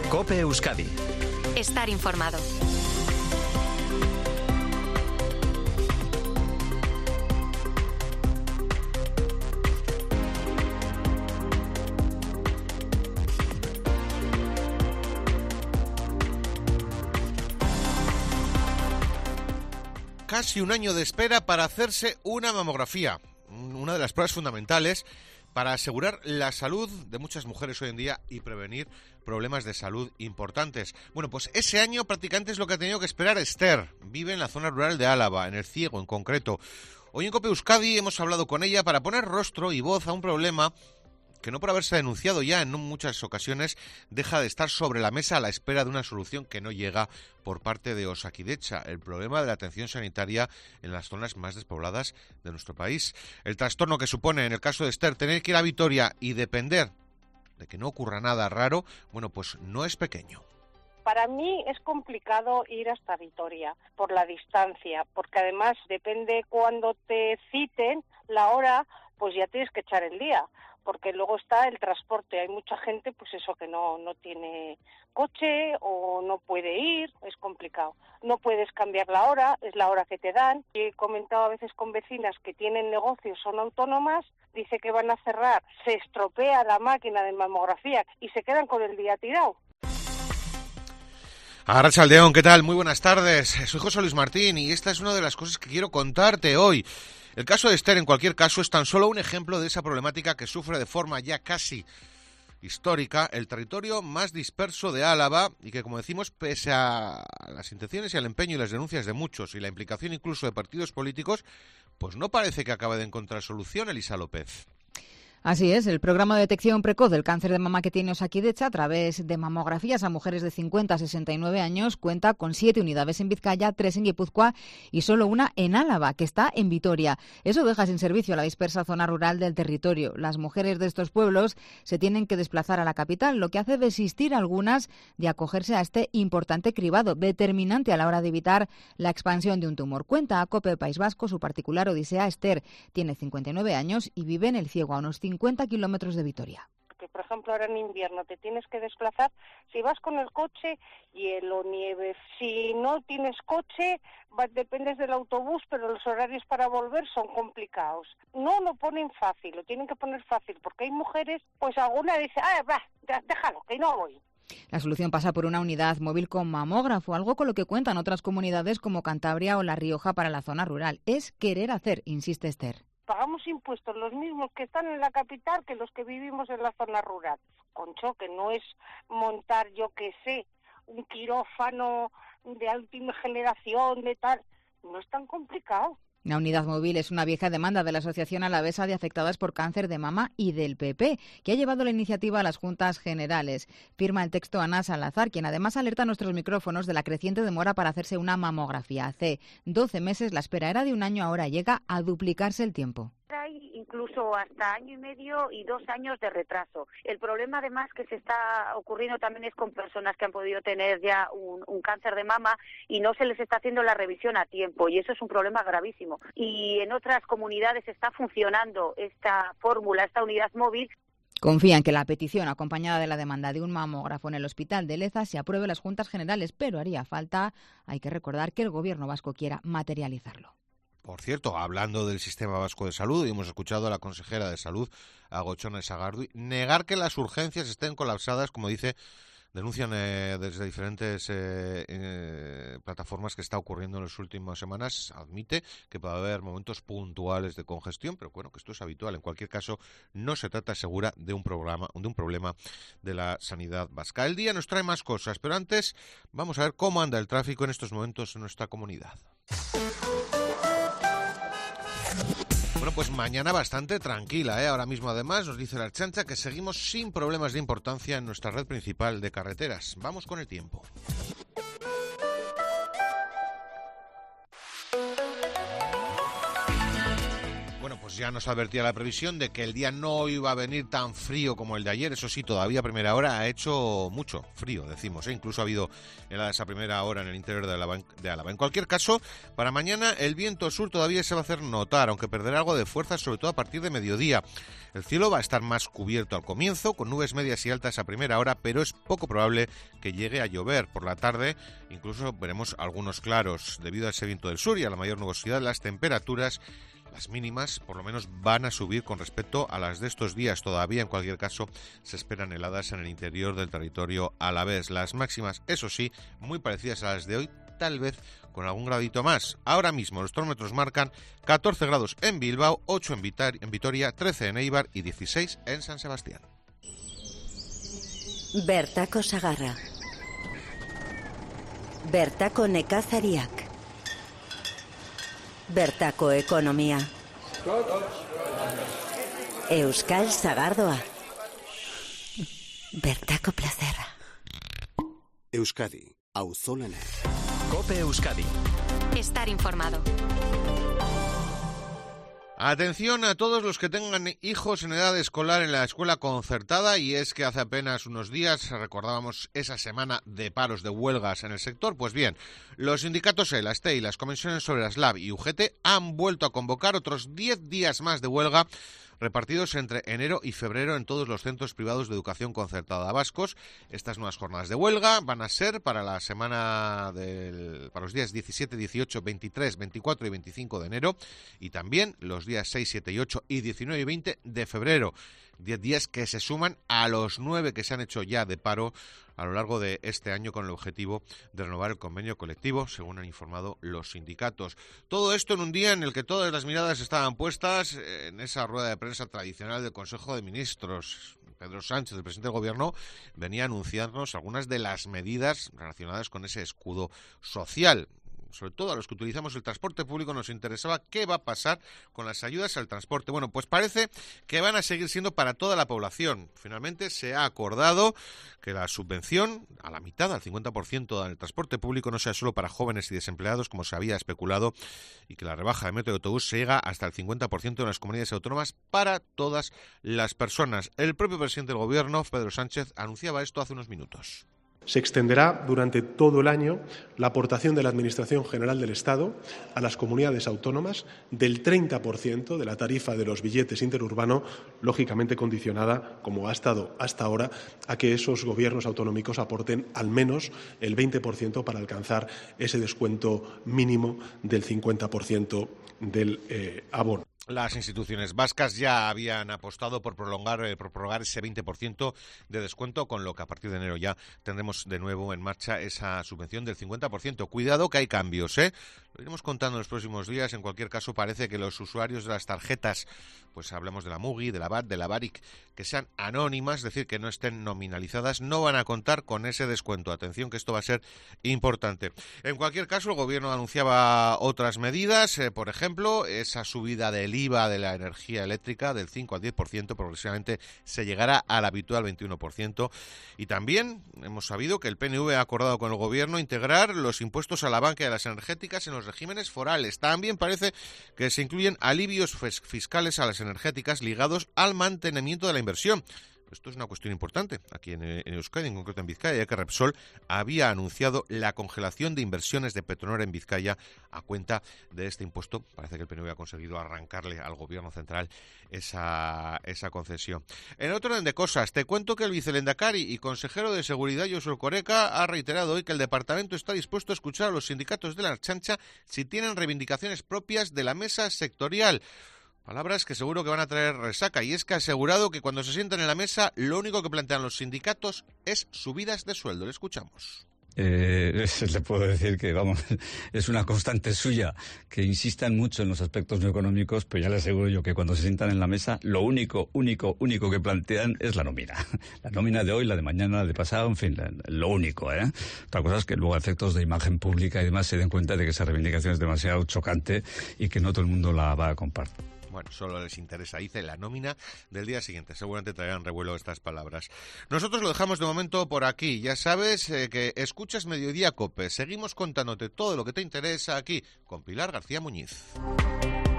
COPE Euskadi. Estar informado. Casi un año de espera para hacerse una mamografía, una de las pruebas fundamentales para asegurar la salud de muchas mujeres hoy en día y prevenir problemas de salud importantes. Bueno, pues ese año prácticamente es lo que ha tenido que esperar Esther. Vive en la zona rural de Álava, en El Ciego en concreto. Hoy en COPE Euskadi hemos hablado con ella para poner rostro y voz a un problema que no por haberse denunciado ya en muchas ocasiones deja de estar sobre la mesa a la espera de una solución que no llega por parte de Osakidecha, el problema de la atención sanitaria en las zonas más despobladas de nuestro país. El trastorno que supone, en el caso de Esther, tener que ir a Vitoria y depender de que no ocurra nada raro, bueno, pues no es pequeño. Para mí es complicado ir hasta Vitoria por la distancia, porque además depende cuando te citen la hora, pues ya tienes que echar el día, porque luego está el transporte. Hay mucha gente, pues eso, que no tiene coche o no puede ir, es complicado. No puedes cambiar la hora, es la hora que te dan. Y he comentado a veces con vecinas que tienen negocios, son autónomas, dice que van a cerrar, se estropea la máquina de mamografía y se quedan con el día tirado. Arratsaldeon, ¿qué tal? Muy buenas tardes. Soy José Luis Martín y esta es una de las cosas que quiero contarte hoy. El caso de Esther, en cualquier caso, es tan solo un ejemplo de esa problemática que sufre de forma ya casi histórica el territorio más disperso de Álava y que, como decimos, pese a las intenciones y al empeño y las denuncias de muchos y la implicación incluso de partidos políticos, pues no parece que acabe de encontrar solución. Elisa López. Así es, el programa de detección precoz del cáncer de mama que tiene Osakidecha a través de mamografías a mujeres de 50 a 69 años cuenta con 7 unidades en Vizcaya, 3 en Guipúzcoa y solo una en Álava, que está en Vitoria. Eso deja sin servicio a la dispersa zona rural del territorio. Las mujeres de estos pueblos se tienen que desplazar a la capital, lo que hace desistir a algunas de acogerse a este importante cribado, determinante a la hora de evitar la expansión de un tumor. Cuenta a COPE País Vasco su particular odisea. Esther tiene 59 años y vive en El Ciego, a unos 50 kilómetros de Vitoria. Que por ejemplo ahora en invierno te tienes que desplazar, si vas con el coche, hielo, nieve. Si no tienes coche, dependes del autobús, pero los horarios para volver son complicados. No lo ponen fácil, lo tienen que poner fácil, porque hay mujeres, pues alguna dice, déjalo, que no voy. La solución pasa por una unidad móvil con mamógrafo, algo con lo que cuentan otras comunidades como Cantabria o La Rioja para la zona rural. Es querer hacer, insiste Esther. Pagamos impuestos los mismos que están en la capital que los que vivimos en la zona rural. Concho, que no es montar, yo qué sé, un quirófano de última generación, de tal. No es tan complicado. La unidad móvil es una vieja demanda de la Asociación Alavesa de Afectadas por Cáncer de Mama y del PP, que ha llevado la iniciativa a las Juntas Generales. Firma el texto Ana Salazar, quien además alerta a nuestros micrófonos de la creciente demora para hacerse una mamografía. Hace 12 meses la espera era de un año, ahora llega a duplicarse el tiempo. Hay incluso hasta año y medio y 2 años de retraso. El problema además que se está ocurriendo también es con personas que han podido tener ya un cáncer de mama y no se les está haciendo la revisión a tiempo, y eso es un problema gravísimo. Y en otras comunidades está funcionando esta fórmula, esta unidad móvil. Confían que la petición, acompañada de la demanda de un mamógrafo en el hospital de Leza, se apruebe en las Juntas Generales, pero haría falta, hay que recordar, que el Gobierno vasco quiera materializarlo. Por cierto, hablando del Sistema Vasco de Salud, y hemos escuchado a la consejera de Salud, a Gochone Sagardui, negar que las urgencias estén colapsadas, como dice, denuncian desde diferentes plataformas que está ocurriendo en las últimas semanas. Admite que puede haber momentos puntuales de congestión, pero bueno, que esto es habitual. En cualquier caso, no se trata, segura, de un problema de la sanidad vasca. El día nos trae más cosas, pero antes vamos a ver cómo anda el tráfico en estos momentos en nuestra comunidad. Bueno, pues mañana bastante tranquila, ¿eh? Ahora mismo, además, nos dice la Ertzaintza que seguimos sin problemas de importancia en nuestra red principal de carreteras. Vamos con el tiempo. Bueno, pues ya nos advertía la previsión de que el día no iba a venir tan frío como el de ayer. Eso sí, todavía a primera hora ha hecho mucho frío, decimos, ¿eh? Incluso ha habido heladas a primera hora en el interior de Álava. En cualquier caso, para mañana el viento sur todavía se va a hacer notar, aunque perderá algo de fuerza, sobre todo a partir de mediodía. El cielo va a estar más cubierto al comienzo, con nubes medias y altas a primera hora, pero es poco probable que llegue a llover. Por la tarde incluso veremos algunos claros. Debido a ese viento del sur y a la mayor nubosidad, las temperaturas, las mínimas, por lo menos van a subir con respecto a las de estos días. Todavía, en cualquier caso, se esperan heladas en el interior del territorio alavés. Las máximas, eso sí, muy parecidas a las de hoy, tal vez con algún gradito más. Ahora mismo los termómetros marcan 14 grados en Bilbao, 8 en Vitoria, 13 en Eibar y 16 en San Sebastián. Bertako Sagarra. Bertako nekazariak. Bertako ekonomia. Euskal Sagardoa. Bertako plazerra. Euskadi, auzolana. COPE Euskadi. Estar informado. Atención a todos los que tengan hijos en edad escolar en la escuela concertada, y es que hace apenas unos días recordábamos esa semana de paros, de huelgas en el sector. Pues bien, los sindicatos ELA, STE y las comisiones obreras LAB y UGT han vuelto a convocar otros 10 días más de huelga, repartidos entre enero y febrero en todos los centros privados de educación concertada vascos. Estas nuevas jornadas de huelga van a ser para la semana para los días 17, 18, 23, 24 y 25 de enero, y también los días 6, 7 y 8 y 19 y 20 de febrero. 10 días que se suman a los 9 que se han hecho ya de paro a lo largo de este año, con el objetivo de renovar el convenio colectivo, según han informado los sindicatos. Todo esto en un día en el que todas las miradas estaban puestas en esa rueda de prensa tradicional del Consejo de Ministros. Pedro Sánchez, el presidente del Gobierno, venía a anunciarnos algunas de las medidas relacionadas con ese escudo social. Sobre todo a los que utilizamos el transporte público nos interesaba qué va a pasar con las ayudas al transporte. Bueno, pues parece que van a seguir siendo para toda la población. Finalmente se ha acordado que la subvención a la mitad, al 50% del transporte público, no sea solo para jóvenes y desempleados, como se había especulado, y que la rebaja de metro y autobús se llega hasta el 50% en las comunidades autónomas para todas las personas. El propio presidente del Gobierno, Pedro Sánchez, anunciaba esto hace unos minutos. Se extenderá durante todo el año la aportación de la Administración General del Estado a las comunidades autónomas del 30% de la tarifa de los billetes interurbanos, lógicamente condicionada, como ha estado hasta ahora, a que esos gobiernos autonómicos aporten al menos el 20% para alcanzar ese descuento mínimo del 50% del abono. Las instituciones vascas ya habían apostado por prorrogar ese 20% de descuento, con lo que a partir de enero ya tendremos de nuevo en marcha esa subvención del 50%. Cuidado que hay cambios, ¿eh? Lo iremos contando en los próximos días. En cualquier caso, parece que los usuarios de las tarjetas, pues hablamos de la Mugi, de la BAT, de la Baric, que sean anónimas, es decir, que no estén nominalizadas, no van a contar con ese descuento. Atención, que esto va a ser importante. En cualquier caso, el Gobierno anunciaba otras medidas, por ejemplo, esa subida del IVA de la energía eléctrica del 5 al 10%, progresivamente se llegará al habitual 21%. Y también hemos sabido que el PNV ha acordado con el Gobierno integrar los impuestos a la banca y a las energéticas en los regímenes forales. También parece que se incluyen alivios fiscales a las energéticas ligados al mantenimiento de la inversión. Esto es una cuestión importante aquí en Euskadi, en concreto en Vizcaya, ya que Repsol había anunciado la congelación de inversiones de Petronor en Vizcaya a cuenta de este impuesto. Parece que el PNV ha conseguido arrancarle al Gobierno central esa concesión. En otro orden de cosas, te cuento que el vicelehendakari y consejero de Seguridad, Josu Erkoreka, ha reiterado hoy que el departamento está dispuesto a escuchar a los sindicatos de la Ertzaintza si tienen reivindicaciones propias de la mesa sectorial. Palabras que seguro que van a traer resaca, y es que ha asegurado que cuando se sientan en la mesa lo único que plantean los sindicatos es subidas de sueldo. Le escuchamos. Le puedo decir que, vamos, es una constante suya que insistan mucho en los aspectos no económicos, pero ya le aseguro yo que cuando se sientan en la mesa lo único que plantean es la nómina. La nómina de hoy, la de mañana, la de pasado, en fin, lo único, ¿eh? Otra cosa es que luego a efectos de imagen pública y demás se den cuenta de que esa reivindicación es demasiado chocante y que no todo el mundo la va a compartir. Bueno, solo les interesa, dice, la nómina del día siguiente. Seguramente traerán revuelo estas palabras. Nosotros lo dejamos de momento por aquí. Ya sabes que escuchas Mediodía COPE. Seguimos contándote todo lo que te interesa aquí con Pilar García Muñiz.